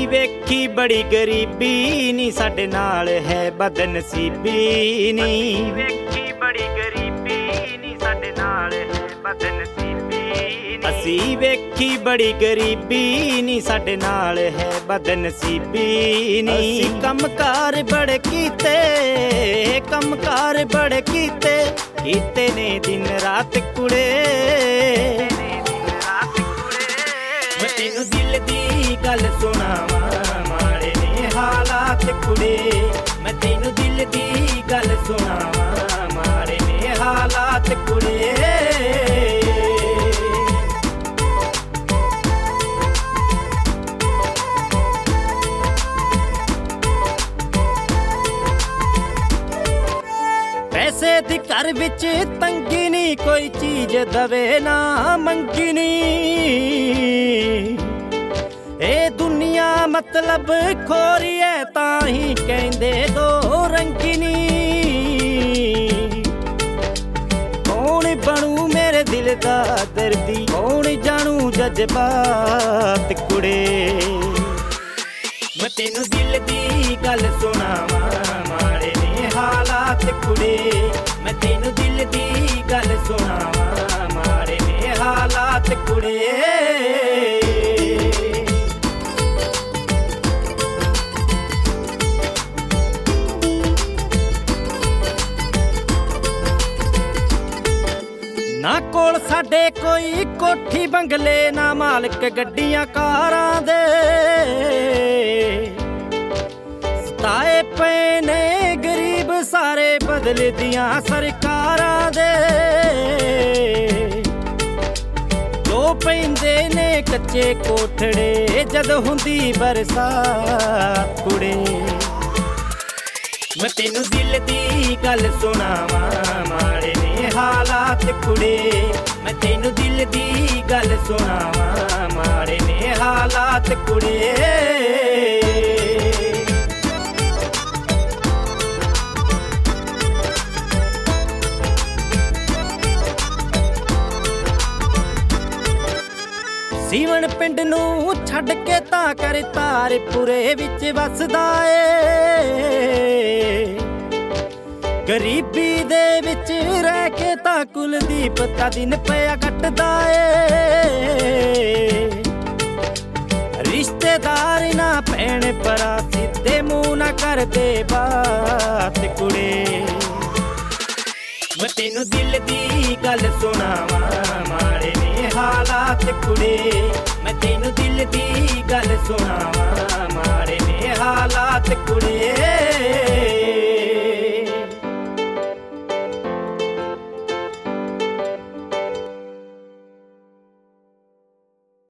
ਵੇਖੀ ਬੜੀ ਗਰੀਬੀ ਨੀ ਸਾਡੇ ਨਾਲ ਹੈ ਬਦਨਸੀਬੀ ਨੀ। ਵੇਖੀ ਬੜੀ ਗਰੀਬੀ ਨੀ ਸਾਡੇ ਨਾਲ ਹੈ ਬਦਨਸੀਬੀ ਨੀ। ਅਸੀਂ ਵੇਖੀ ਬੜੀ ਗਰੀਬੀ ਨੀ ਸਾਡੇ ਨਾਲ ਹੈ ਬਦਨਸੀਬੀ ਨੀ। ਅਸੀਂ ਕੰਮਕਾਰ ਬੜੇ ਕੀਤੇ, ਕੰਮਕਾਰ ਬੜੇ ਕੀਤੇ, ਕੀਤੇ ਨੇ ਦਿਨ ਰਾਤ ਕੁੜੇ। ਮੈਂ ਤੈਨੂੰ ਦਿਲ ਦੀ ਗੱਲ ਸੁਣਾਵਾਂ, ਮਾੜੇ ਨੇ ਹਾਲਾਤ ਕੁੜੇ। ਮੈਂ ਤੈਨੂੰ ਦਿਲ ਦੀ ਗੱਲ ਸੁਣਾਵਾਂ, ਮਾੜੇ ਨੇ ਹਾਲਾਤ ਕੁੜੇ। ਪੈਸੇ ਦੀ ਘਰ ਵਿੱਚ ਤੰਗੀ ਨੀ, ਕੋਈ ਚੀਜ਼ ਦਵੇ ਨਾ ਮੰਗੀ ਨੀ। ਇਹ ਦੁਨੀਆ ਮਤਲਬ ਖੋਰੀ ਐ, ਤਾਂ ਹੀ ਕਹਿੰਦੇ ਦੋ ਰੰਗੀ ਨੀ। ਕੌਣ ਬਣੂ ਮੇਰੇ ਦਿਲ ਦਾ ਦਰਦੀ, ਕੌਣ ਜਾਣੂ ਜਜ਼ਬਾਤ ਕੁੜੇ। ਮੈਂ ਤੈਨੂੰ ਦਿਲ ਦੀ ਗੱਲ ਸੁਣਾਵਾਂ, ਮਾੜੇ ਨੇ ਹਾਲਾਤ ਕੁੜੇ। ਮੈਂ ਤੈਨੂੰ ਦਿਲ ਦੀ ਗੱਲ ਸੁਣਾਵਾਂ, ਮਾੜੇ ਨੇ ਹਾਲਾਤ ਕੁੜੇ। ਨਾ ਕੋਲ ਸਾਡੇ ਕੋਈ ਕੋਠੀ ਬੰਗਲੇ, ਨਾ ਮਾਲਕ ਗੱਡੀਆਂ ਕਾਰਾਂ ਦੇ। ਸਤਾਏ ਪਏ ਨੇ ਗਰੀਬ ਸਾਰੇ, ਬਦਲਦੀਆਂ ਸਰਕਾਰਾਂ ਦੇ। ਜੋ ਪੈਂਦੇ ਨੇ ਕੱਚੇ ਕੋਠੜੇ, ਜਦ ਹੁੰਦੀ ਬਰਸਾਤ ਕੁੜੇ। ਮੈਂ ਤੈਨੂੰ ਦਿਲ ਦੀ ਗੱਲ ਸੁਣਾਵਾਂ, ਮਾੜੇ ਨੇ ਹਾਲਾਤ ਕੁੜੇ। ਮੈਂ ਤੈਨੂੰ ਦਿਲ ਦੀ ਗੱਲ ਸੁਣਾਵਾਂ, ਮਾੜੇ ਨੇ ਹਾਲਾਤ ਕੁੜੇ। ਸੀਵਣ ਪਿੰਡ ਨੂੰ ਛੱਡ ਕੇ ਤਾਂ ਕਰ ਤਾਰਪੁਰੇ ਵਿੱਚ ਵਸਦਾ ਏ। ਗਰੀਬੀ ਦੇ ਵਿੱਚ ਰਹਿ ਕੇ ਤਾਂ ਕੁਲਦੀਪ ਤਾਂ ਦਿਨ ਪਿਆ ਕੱਟਦਾ ਏ। ਰਿਸ਼ਤੇਦਾਰ ਨਾ ਭੈਣ ਭਰਾ ਸਿੱਧੇ ਮੂੰਹ ਨਾ ਕਰਦੇ ਬਾਤ ਕੁੜੇ। ਮੈਂ ਤੈਨੂੰ ਦਿਲ ਦੀ ਗੱਲ ਸੁਣਾਵਾਂ, ਮਾੜੇ ਨੇ ਹਾਲਾਤ ਕੁੜੇ। ਮੈਂ ਤੈਨੂੰ ਦਿਲ ਦੀ ਗੱਲ ਸੁਣਾਵਾਂ,